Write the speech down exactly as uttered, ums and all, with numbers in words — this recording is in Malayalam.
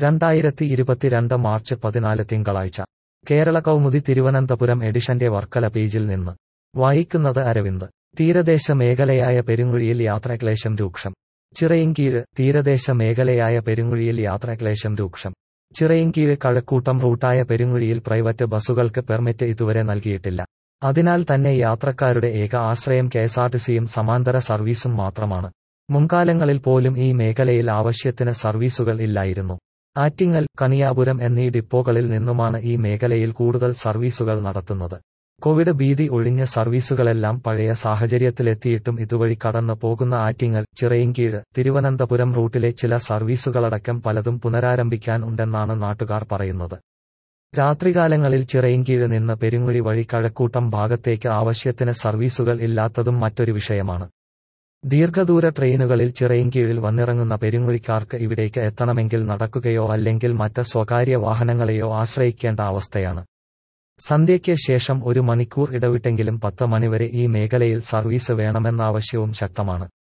രണ്ടായിരത്തി ഇരുപത്തിരണ്ട് മാർച്ച് പതിനാല് തിങ്കളാഴ്ച കേരള കൗമുദി തിരുവനന്തപുരം എഡിഷന്റെ വർക്കല പേജിൽ നിന്ന് വായിക്കുന്നത് അരവിന്ദ്. തീരദേശ മേഖലയായ പെരുങ്ങുഴിയിൽ യാത്രാക്ലേശം രൂക്ഷം. ചിറയിൻകീഴ്. തീരദേശ മേഖലയായ പെരുങ്ങുഴിയിൽ യാത്രാക്ലേശം രൂക്ഷം. ചിറയിൻകീഴ് കഴക്കൂട്ടം റൂട്ടായ പെരുങ്ങുഴിയിൽ പ്രൈവറ്റ് ബസുകൾക്ക് പെർമിറ്റ് ഇതുവരെ നൽകിയിട്ടില്ല. അതിനാൽ തന്നെ യാത്രക്കാരുടെ ഏക ആശ്രയം കെഎസ്ആർടിസിയും സമാന്തര സർവീസും മാത്രമാണ്. മുൻകാലങ്ങളിൽ പോലും ഈ മേഖലയിൽ ആവശ്യത്തിന് സർവീസുകൾ ഇല്ലായിരുന്നു. ആറ്റിങ്ങൽ, കണിയാപുരം എന്നീ ഡിപ്പോകളിൽ നിന്നുമാണ് ഈ മേഖലയിൽ കൂടുതൽ സർവീസുകൾ നടത്തുന്നത്. കോവിഡ് ഭീതി ഒഴിഞ്ഞ സർവീസുകളെല്ലാം പഴയ സാഹചര്യത്തിലെത്തിയിട്ടും ഇതുവഴി കടന്നു പോകുന്ന ആറ്റിങ്ങൽ, ചിറയിൻകീഴ്, തിരുവനന്തപുരം റൂട്ടിലെ ചില സർവീസുകളടക്കം പലതും പുനരാരംഭിക്കാൻ ഉണ്ടെന്നാണ് നാട്ടുകാർ പറയുന്നത്. രാത്രികാലങ്ങളിൽ ചിറയിൻകീഴ് നിന്ന് പെരുങ്ങുഴി വഴി കഴക്കൂട്ടം ഭാഗത്തേക്ക് ആവശ്യത്തിന് സർവീസുകൾ ഇല്ലാത്തതും മറ്റൊരു വിഷയമാണ്. ദീർഘദൂര ട്രെയിനുകളിൽ ചിറയിൻകീഴിൽ വന്നിറങ്ങുന്ന പെരുങ്ങുഴിക്കാർക്ക് ഇവിടേക്ക് എത്തണമെങ്കിൽ നടക്കുകയോ അല്ലെങ്കിൽ മറ്റ് സ്വകാര്യ വാഹനങ്ങളെയോ ആശ്രയിക്കേണ്ട അവസ്ഥയാണ്. സന്ധ്യയ്ക്ക് ശേഷം ഒരു മണിക്കൂർ ഇടവിട്ടെങ്കിലും പത്ത് മണിവരെ ഈ മേഖലയിൽ സർവീസ് വേണമെന്ന ആവശ്യവും ശക്തമാണ്.